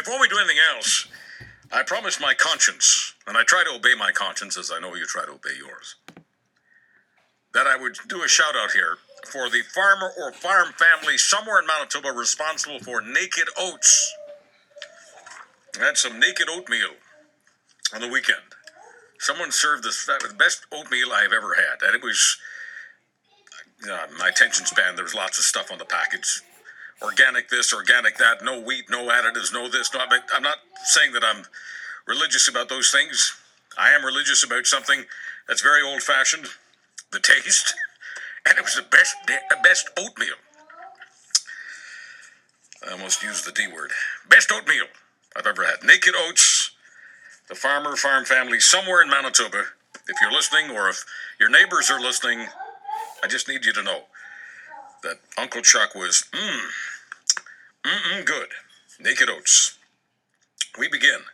before we do anything else, I promised my conscience, and I try to obey my conscience as I know you try to obey yours, that I would do a shout out here for the farmer or farm family somewhere in Manitoba responsible for Naked Oats. I had some Naked Oatmeal on the weekend. Someone served the best oatmeal I've ever had, and it was my attention span. There was lots of stuff on the package. Organic this, organic that, no wheat, no additives, no this, no. I'm not saying that I'm religious about those things. I am religious about something that's very old-fashioned, the taste, and it was the best oatmeal. I almost used the D word. Best oatmeal I've ever had. Naked Oats, the farm family somewhere in Manitoba. If you're listening, or if your neighbors are listening, I just need you to know that Uncle Chuck was good. Naked Oats. We begin